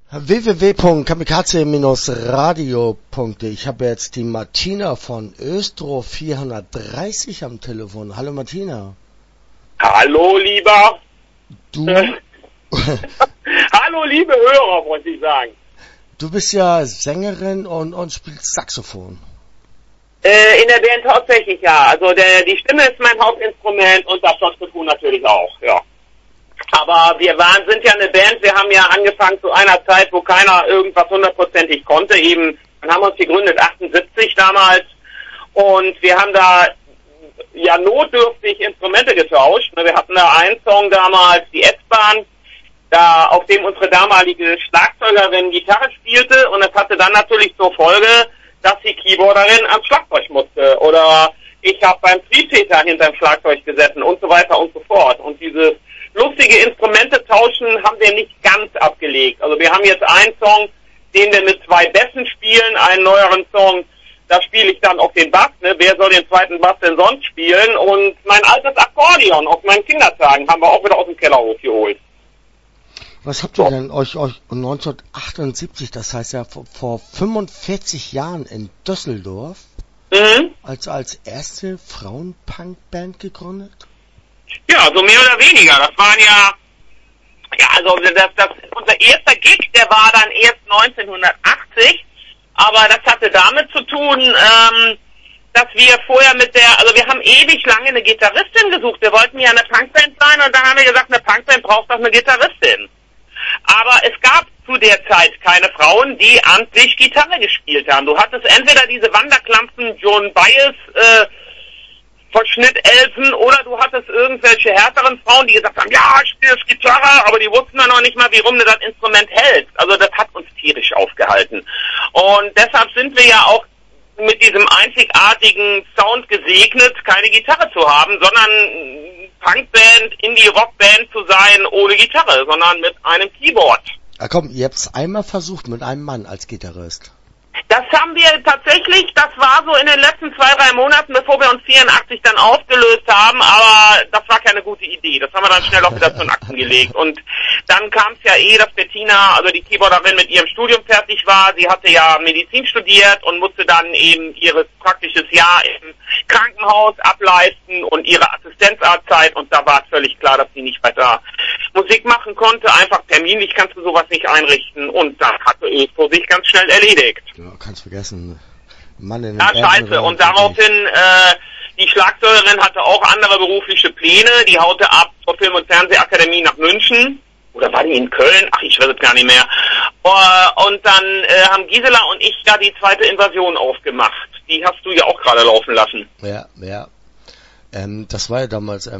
www.kamikaze-radio.de. Ich habe jetzt die Martina von Östrow 430 am Telefon. Hallo Martina. Hallo lieber. Du? Hallo liebe Hörer, wollte ich sagen. Du bist ja Sängerin und spielst Saxophon. In der Band hauptsächlich ja. Also die Stimme ist mein Hauptinstrument und das Saxophon natürlich auch, ja. Aber wir sind ja eine Band, wir haben ja angefangen zu einer Zeit, wo keiner irgendwas hundertprozentig konnte. Eben, dann haben wir uns gegründet, 78 damals. Und wir haben da ja notdürftig Instrumente getauscht. Wir hatten da einen Song damals, die S-Bahn, auf dem unsere damalige Schlagzeugerin Gitarre spielte. Und es hatte dann natürlich zur Folge, dass die Keyboarderin ans Schlagzeug musste. Oder ich habe beim Trietäter hinterm Schlagzeug gesessen und so weiter und so fort. Und dieses lustige Instrumente tauschen haben wir nicht ganz abgelegt. Also wir haben jetzt einen Song, den wir mit 2 Bässen spielen, einen neueren Song, da spiele ich dann auf den Bass, ne? Wer soll den zweiten Bass denn sonst spielen? Und mein altes Akkordeon aus meinen Kindertagen haben wir auch wieder aus dem Keller hochgeholt. Was habt ihr denn euch 1978, das heißt ja vor 45 Jahren in Düsseldorf, als erste Frauenpunk-Band gegründet? Ja, so mehr oder weniger. Das waren also unser erster Gig, der war dann erst 1980, aber das hatte damit zu tun, dass wir vorher wir haben ewig lange eine Gitarristin gesucht. Wir wollten ja eine Punkband sein und dann haben wir gesagt, eine Punkband braucht doch eine Gitarristin. Aber es gab zu der Zeit keine Frauen, die amtlich Gitarre gespielt haben. Du hattest entweder diese Wanderklampfen Joan Baez, Verschnittelfen, oder du hattest irgendwelche härteren Frauen, die gesagt haben, ja, ich spiele Gitarre, aber die wussten dann noch nicht mal, wie rum du das Instrument hältst. Also das hat uns tierisch aufgehalten. Und deshalb sind wir ja auch mit diesem einzigartigen Sound gesegnet, keine Gitarre zu haben, sondern Punkband, Indie-Rockband zu sein ohne Gitarre, sondern mit einem Keyboard. Ja komm, ihr habt es einmal versucht mit einem Mann als Gitarrist. Das haben wir tatsächlich, das war so in den letzten 2-3 Monaten, bevor wir uns 84 dann aufgelöst haben, aber das war keine gute Idee. Das haben wir dann schnell auch wieder zu den Akten gelegt. Und dann kam es ja dass Bettina, also die Keyboarderin, mit ihrem Studium fertig war. Sie hatte ja Medizin studiert und musste dann eben ihr praktisches Jahr im Krankenhaus ableisten und ihre Assistenzarztzeit. Und da war es völlig klar, dass sie nicht weiter Musik machen konnte. Einfach terminlich kannst du sowas nicht einrichten. Und dann hatte es für sich ganz schnell erledigt. Ja, kannst vergessen. Mann in ja, scheiße. Und daraufhin, die Schlagzeugerin hatte auch andere berufliche Pläne. Die haute ab zur Film- und Fernsehakademie nach München. Oder war die in Köln? Ach, ich weiß es gar nicht mehr. Und dann haben Gisela und ich da die zweite Invasion aufgemacht. Die hast du ja auch gerade laufen lassen. Ja. Das war ja damals,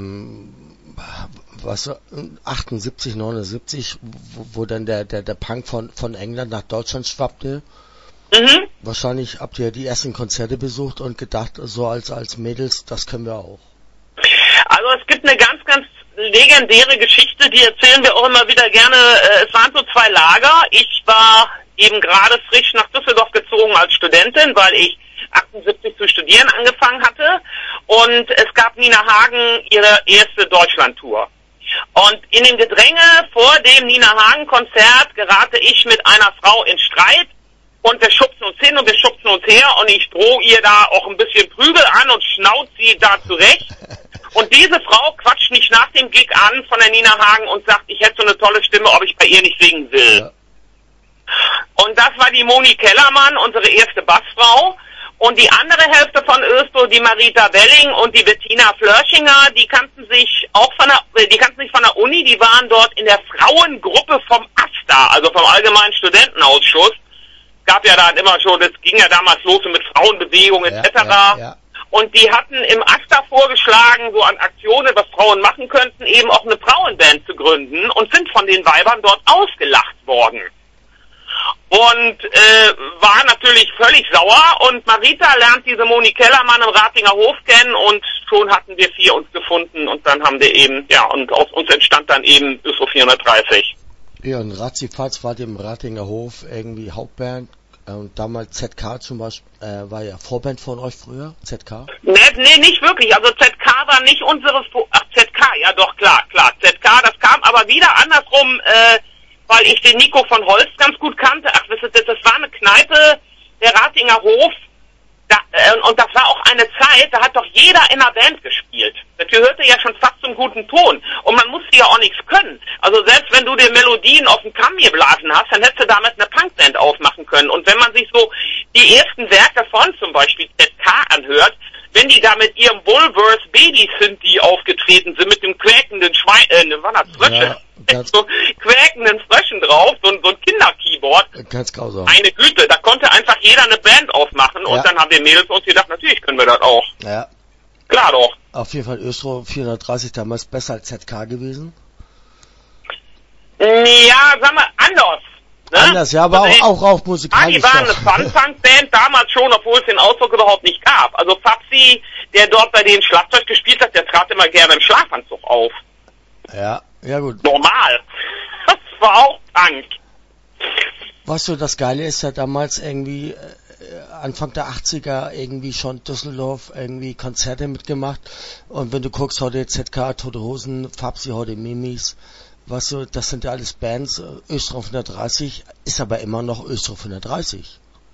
78, 79, wo dann der Punk von England nach Deutschland schwappte. Mhm. Wahrscheinlich habt ihr die ersten Konzerte besucht und gedacht, so als Mädels, das können wir auch. Also es gibt eine ganz, ganz legendäre Geschichte, die erzählen wir auch immer wieder gerne. Es waren so 2 Lager. Ich war eben gerade frisch nach Düsseldorf gezogen als Studentin, weil ich 78 zu studieren angefangen hatte. Und es gab Nina Hagen ihre erste Deutschlandtour. Und in dem Gedränge vor dem Nina Hagen Konzert gerate ich mit einer Frau in Streit. Und wir schubsen uns hin und wir schubsen uns her und ich drohe ihr da auch ein bisschen Prügel an und schnauze sie da zurecht. Und diese Frau quatscht mich nach dem Gig an von der Nina Hagen und sagt, ich hätte so eine tolle Stimme, ob ich bei ihr nicht singen will. Ja. Und das war die Moni Kellermann, unsere erste Bassfrau. Und die andere Hälfte von Östrow, die Marita Belling und die Bettina Flörschinger, die kannten sich von der Uni, die waren dort in der Frauengruppe vom AStA, also vom Allgemeinen Studentenausschuss. Gab ja da immer schon, das ging ja damals los mit Frauenbewegung etc. Ja. Und die hatten im AStA vorgeschlagen, so an Aktionen, was Frauen machen könnten, eben auch eine Frauenband zu gründen und sind von den Weibern dort ausgelacht worden. Und war natürlich völlig sauer und Marita lernt diese Moni Kellermann im Ratinger Hof kennen und schon hatten wir 4 uns gefunden und dann haben wir eben, und aus uns entstand dann eben Östrow 430. Ja, und ratzifatz war dem Ratinger Hof irgendwie Hauptband. Und damals ZK zum Beispiel, war ja Vorband von euch früher, ZK? Nee, nicht wirklich. Also ZK war nicht ZK, ja doch, klar. ZK, das kam aber wieder andersrum, weil ich den Nico von Holst ganz gut kannte. Ach, das war eine Kneipe, der Ratinger Hof. Und das war auch eine Zeit, da hat doch jeder in einer Band gespielt. Das gehörte ja schon fast zum guten Ton. Und man musste ja auch nichts können. Also selbst wenn du dir Melodien auf den Kamm geblasen hast, dann hättest du damit eine Punkband aufmachen können. Und wenn man sich so die ersten Werke von zum Beispiel ZK anhört, wenn die da mit ihrem Bulverse Baby Synthi aufgetreten sind, mit dem quäkenden Frösche, so quäkenden Fröschen drauf, so ein Kinderkeyboard. Ganz grausam. Meine Güte, da konnte einfach jeder eine Band aufmachen und dann haben wir Mädels uns gedacht, natürlich können wir das auch. Ja. Klar doch. Auf jeden Fall Östro 430 damals besser als ZK gewesen. Ja, sagen wir, anders. Ne? Anders, ja, aber also auch musikalisch. Die waren eine Fun-Punk-Band, damals schon, obwohl es den Ausdruck überhaupt nicht gab. Also Fabsi, der dort bei denen Schlagzeug gespielt hat, der trat immer gerne im Schlafanzug auf. Ja, gut. Normal. Das war auch Punk. Was so das Geile ist, ja damals irgendwie Anfang der 80er irgendwie schon Düsseldorf irgendwie Konzerte mitgemacht. Und wenn du guckst, heute ZK, Tote Hosen, Fabsi, heute Mimis, was so, das sind ja alles Bands. Östro 130 ist aber immer noch Östro 130.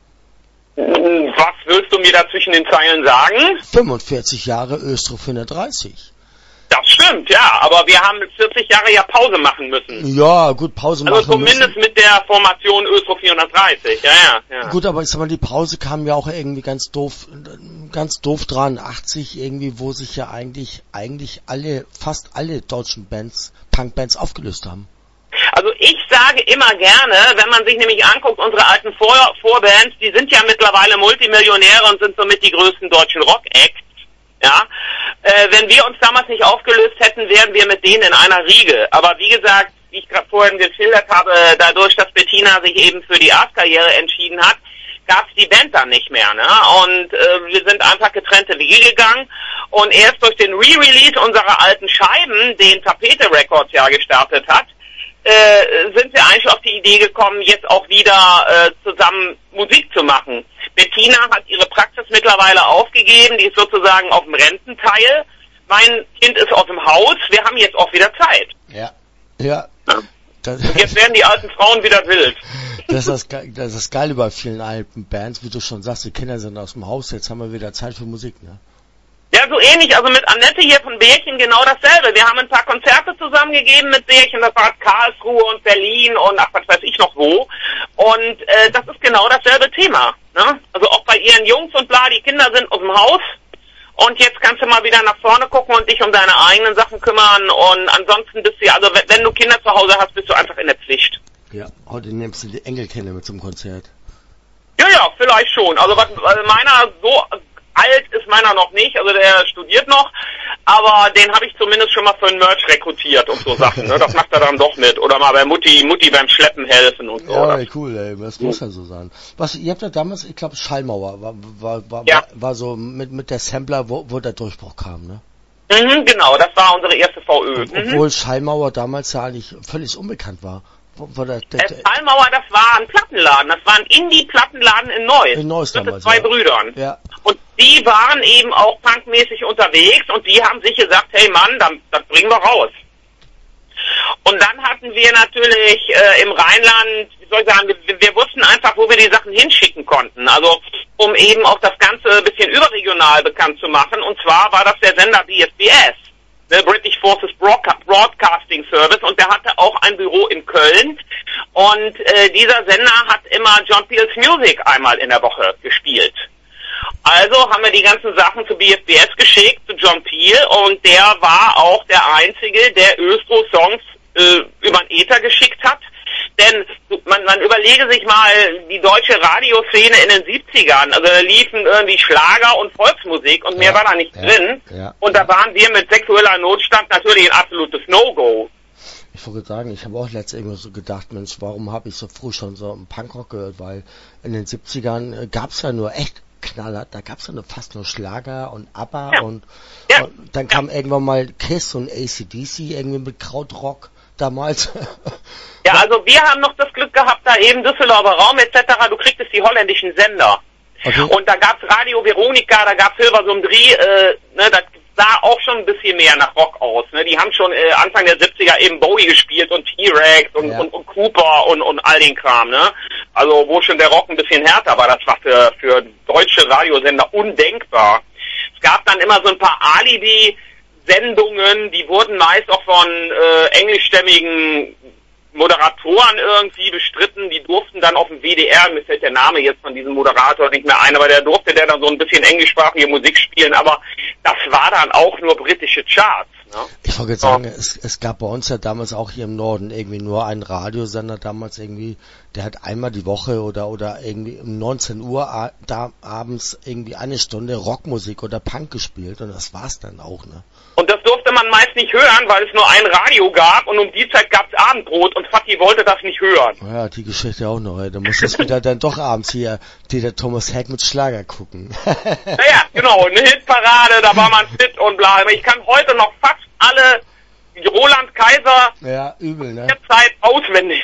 Was willst du mir da zwischen den Zeilen sagen? 45 Jahre Östro 130. Das stimmt, ja, aber wir haben mit 40 Jahre ja Pause machen müssen. Ja, gut, Pause machen müssen. Also zumindest mit der Formation Östro 430, ja. Gut, aber ich sag mal, die Pause kam ja auch irgendwie ganz doof dran, 80 irgendwie, wo sich ja eigentlich fast alle deutschen Bands, Punkbands aufgelöst haben. Also ich sage immer gerne, wenn man sich nämlich anguckt, unsere alten Vorbands, die sind ja mittlerweile Multimillionäre und sind somit die größten deutschen Rock-Acts. Ja, wenn wir uns damals nicht aufgelöst hätten, wären wir mit denen in einer Riege. Aber wie gesagt, wie ich gerade vorhin geschildert habe, dadurch, dass Bettina sich eben für die Arztkarriere entschieden hat, gab es die Band dann nicht mehr. Ne? Und wir sind einfach getrennte Wege gegangen. Und erst durch den Re-Release unserer alten Scheiben, den Tapete Records ja gestartet hat, sind wir eigentlich auf die Idee gekommen, jetzt auch wieder zusammen Musik zu machen. Bettina hat ihre Praxis mittlerweile aufgegeben, die ist sozusagen auf dem Rententeil. Mein Kind ist aus dem Haus, wir haben jetzt auch wieder Zeit. Ja. Und jetzt werden die alten Frauen wieder wild. Das ist das Geile bei vielen alten Bands, wie du schon sagst, die Kinder sind aus dem Haus, jetzt haben wir wieder Zeit für Musik, ne? Ja, so ähnlich, also mit Annette hier von Bärchen genau dasselbe. Wir haben ein paar Konzerte zusammengegeben mit Bärchen, das war Karlsruhe und Berlin und ach, was weiß ich noch wo. Und das ist genau dasselbe Thema. Ne? Also auch bei ihren Jungs und bla, die Kinder sind aus dem Haus und jetzt kannst du mal wieder nach vorne gucken und dich um deine eigenen Sachen kümmern und ansonsten bist du ja, also wenn du Kinder zu Hause hast, bist du einfach in der Pflicht. Ja, heute nimmst du die Enkelkinder mit zum Konzert. Ja, vielleicht schon. Also meiner so alt ist meiner noch nicht, also der studiert noch, aber den habe ich zumindest schon mal für ein Merch rekrutiert und so Sachen, ne? Das macht er dann doch mit. Oder mal bei Mutti beim Schleppen helfen und so. Ja, cool, ey, das muss ja so sein. Ihr habt ja damals, ich glaube, Schallmauer war so mit der Sampler, wo der Durchbruch kam, ne? Genau, das war unsere erste VÖ. Obwohl Schallmauer damals ja eigentlich völlig unbekannt war. Schallmauer, das war ein Plattenladen, das war ein Indie-Plattenladen in Neuss. In Neuss damals, zwei Brüdern. Ja. Und die waren eben auch punkmäßig unterwegs und die haben sich gesagt, hey Mann, das bringen wir raus. Und dann hatten wir natürlich im Rheinland, wie soll ich sagen, wir wussten einfach, wo wir die Sachen hinschicken konnten. Also um eben auch das Ganze ein bisschen überregional bekannt zu machen. Und zwar war das der Sender BFBS. The British Forces Broadcasting Service, und der hatte auch ein Büro in Köln, und dieser Sender hat immer John Peel's Music einmal in der Woche gespielt. Also haben wir die ganzen Sachen zu BFBS geschickt, zu John Peel, und der war auch der Einzige, der Östro-Songs über den Äther geschickt hat. Denn man überlege sich mal die deutsche Radioszene in den 70ern, also da liefen irgendwie Schlager und Volksmusik und mehr war da nicht drin. Ja. Und da waren wir mit sexueller Notstand natürlich ein absolutes No-Go. Ich wollte sagen, ich habe auch letztens irgendwie so gedacht, Mensch, warum habe ich so früh schon so einen Punkrock gehört, weil in den 70ern gab's ja nur echt Knaller, da gab's ja fast nur Schlager und ABBA und dann kam irgendwann mal Kiss und AC/DC irgendwie mit Krautrock damals. Ja, also wir haben noch das Glück gehabt, da eben Düsseldorfer Raum etc., du kriegtest die holländischen Sender. Okay. Und da gab's Radio Veronica, da gab's Hilversum 3, sah auch schon ein bisschen mehr nach Rock aus. Ne? Die haben schon Anfang der 70er eben Bowie gespielt und T-Rex und Cooper und all den Kram. Ne? Also wo schon der Rock ein bisschen härter war, das war für deutsche Radiosender undenkbar. Es gab dann immer so ein paar Alibi-Sendungen, die wurden meist auch von englischstämmigen Moderatoren irgendwie bestritten, die durften dann auf dem WDR, mir fällt der Name jetzt von diesem Moderator nicht mehr ein, aber der dann so ein bisschen englischsprachige Musik spielen, aber das war dann auch nur britische Charts. Ne? Ich wollte jetzt sagen, es gab bei uns ja damals auch hier im Norden irgendwie nur einen Radiosender damals irgendwie, der hat einmal die Woche oder irgendwie um 19 Uhr da abends irgendwie eine Stunde Rockmusik oder Punk gespielt und das war's dann auch, ne? Und das durfte man meist nicht hören, weil es nur ein Radio gab und um die Zeit gab's Abendbrot und Fatih wollte das nicht hören. Ja, die Geschichte auch noch. Da muss es wieder dann doch abends hier der Thomas Heck mit Schlager gucken. Naja, genau, eine Hitparade, da war man fit und bla. Ich kann heute noch fast alle Roland Kaiser übel, ne? der Zeit auswendig.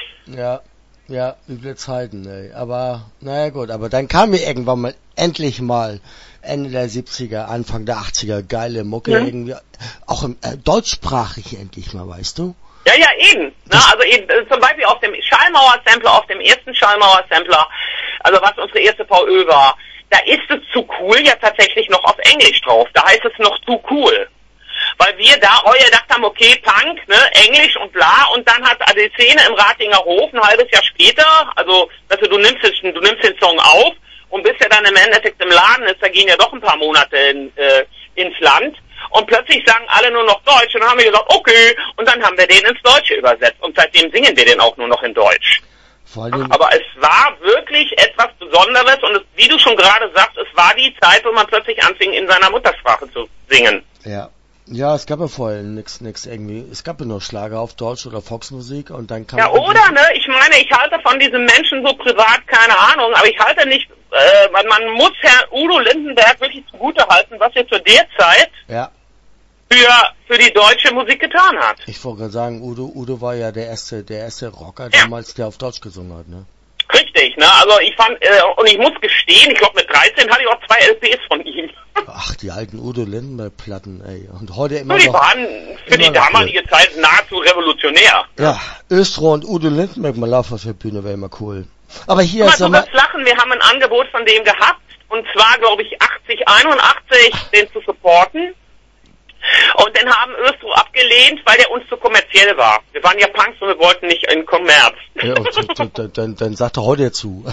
Ja, üble Zeiten, ey. Aber, naja gut, aber dann kam mir irgendwann mal, endlich mal, Ende der 70er, Anfang der 80er, geile Mucke, irgendwie, auch im deutschsprachig endlich mal, weißt du? Ja, eben. Ne? Also eben, zum Beispiel auf dem Schallmauer-Sampler, auf dem ersten Schallmauer-Sampler, also was unsere erste VÖ war, da ist es zu cool ja tatsächlich noch auf Englisch drauf. Da heißt es noch zu cool. Weil wir da gedacht haben, okay, Punk, ne, Englisch und bla, und dann hat die Szene im Ratinger Hof ein halbes Jahr später, also, also du nimmst den Song auf und bis er dann im Endeffekt im Laden ist, da gehen ja doch ein paar Monate ins Land und plötzlich sagen alle nur noch Deutsch und dann haben wir gesagt, okay, und dann haben wir den ins Deutsche übersetzt und seitdem singen wir den auch nur noch in Deutsch. Aber es war wirklich etwas Besonderes und es, wie du schon gerade sagst, es war die Zeit, wo man plötzlich anfing, in seiner Muttersprache zu singen. Ja, es gab ja vorher nix irgendwie. Es gab ja nur Schlager auf Deutsch oder Volksmusik und dann kam... Ja, oder, ne? Ich meine, ich halte von diesen Menschen so privat keine Ahnung, aber ich halte nicht, man muss Herrn Udo Lindenberg wirklich zugutehalten, was er zu der Zeit für die deutsche Musik getan hat. Ich wollte gerade sagen, Udo war ja der erste Rocker damals, der auf Deutsch gesungen hat, ne? Richtig, ne? Also ich fand, und ich muss gestehen, ich glaube mit 13 hatte ich auch 2 LPs von ihm. Ach, die alten Udo Lindenberg-Platten, ey. Und heute immer die noch... waren für die damalige Zeit nahezu revolutionär. Ja, Östro und Udo Lindenberg mal laufen auf der Bühne wäre immer cool. Aber hier... Du wirst lachen, wir haben ein Angebot von dem gehabt, und zwar, glaube ich, 81 den zu supporten. Und den haben Östro abgelehnt, weil der uns zu kommerziell war. Wir waren ja Punks und wir wollten nicht in Kommerz. Ja, dann sagt er heute zu.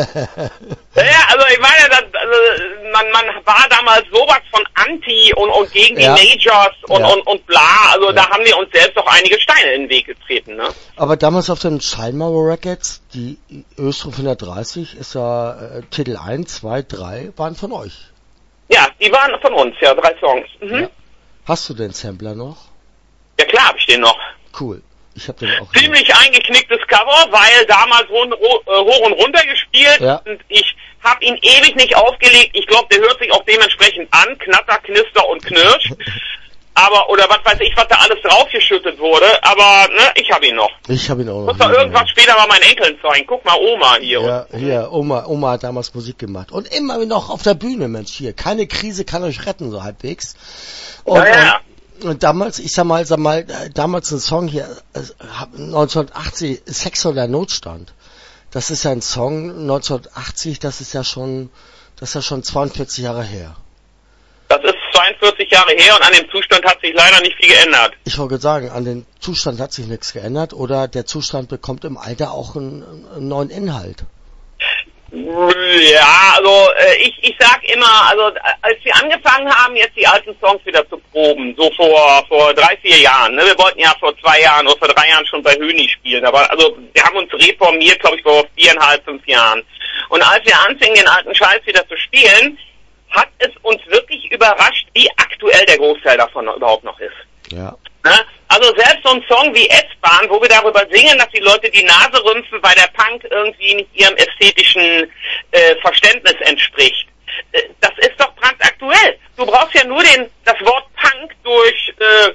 Ja, also ich meine, man war damals sowas von Anti und gegen die Majors und bla. Also da haben wir uns selbst auch einige Steine in den Weg getreten, ne? Aber damals auf den Schallmauer Records, die Östro 130, ist ja Titel 1, 2, 3 waren von euch. Ja, die waren von uns, 3 Songs. Mhm. Ja. Hast du den Sampler noch? Ja klar, hab ich den noch. Cool. Ich hab den auch. Ziemlich eingeknicktes Cover, weil damals hoch und runter gespielt und ich hab ihn ewig nicht aufgelegt. Ich glaube, der hört sich auch dementsprechend an, Knatter, Knister und Knirsch. Aber, oder was weiß ich, was da alles draufgeschüttet wurde, aber, ne, ich hab ihn noch. Ich hab ihn auch noch. Muss doch irgendwas später mal meinen Enkeln zeigen. Guck mal, Oma hier. Ja, hier, Oma hat damals Musik gemacht. Und immer noch auf der Bühne, Mensch, hier. Keine Krise kann euch retten, so halbwegs. Und damals, ich sag mal, damals ein Song hier, 1980, Sex oder Notstand. Das ist ja ein Song, 1980, das ist ja schon 42 Jahre her. Das ist 42 Jahre her und an dem Zustand hat sich leider nicht viel geändert. Ich wollte sagen, an dem Zustand hat sich nichts geändert oder der Zustand bekommt im Alter auch einen neuen Inhalt. Ja, also ich sag immer, also als wir angefangen haben, jetzt die alten Songs wieder zu proben, so vor 3-4 Jahren, ne, wir wollten ja vor 2 Jahren oder vor 3 Jahren schon bei Höni spielen, aber also wir haben uns reformiert, glaube ich, vor 4,5, 5 Jahren. Und als wir anfingen, den alten Scheiß wieder zu spielen, hat es uns wirklich überrascht, wie aktuell der Großteil davon überhaupt noch ist. Ja. Ne? Also selbst so ein Song wie S-Bahn, wo wir darüber singen, dass die Leute die Nase rümpfen, weil der Punk irgendwie nicht ihrem ästhetischen Verständnis entspricht. Das ist doch brandaktuell. Du brauchst ja nur das Wort Punk durch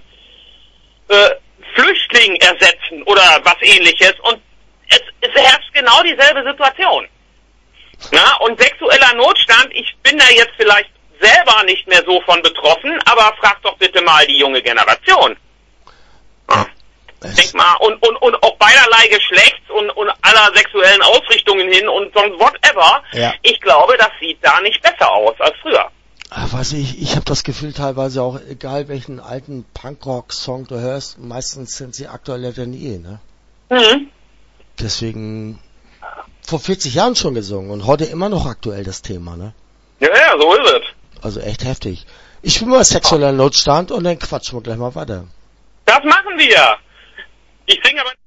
Flüchtling ersetzen oder was ähnliches und es herrscht genau dieselbe Situation. Na, und sexueller Notstand, ich bin da jetzt vielleicht selber nicht mehr so von betroffen, aber frag doch bitte mal die junge Generation. Ja. Denk mal, und auch beiderlei Geschlechts und aller sexuellen Ausrichtungen hin und sonst whatever. Ja. Ich glaube, das sieht da nicht besser aus als früher. Weiß ich habe das Gefühl teilweise auch, egal welchen alten Punkrock-Song du hörst, meistens sind sie aktueller denn je, ne? Mhm. Deswegen vor 40 Jahren schon gesungen und heute immer noch aktuell das Thema, ne? Ja, so ist es. Also echt heftig. Ich spiele mal sexueller Notstand und dann quatschen wir gleich mal weiter. Das machen wir. Ich singe aber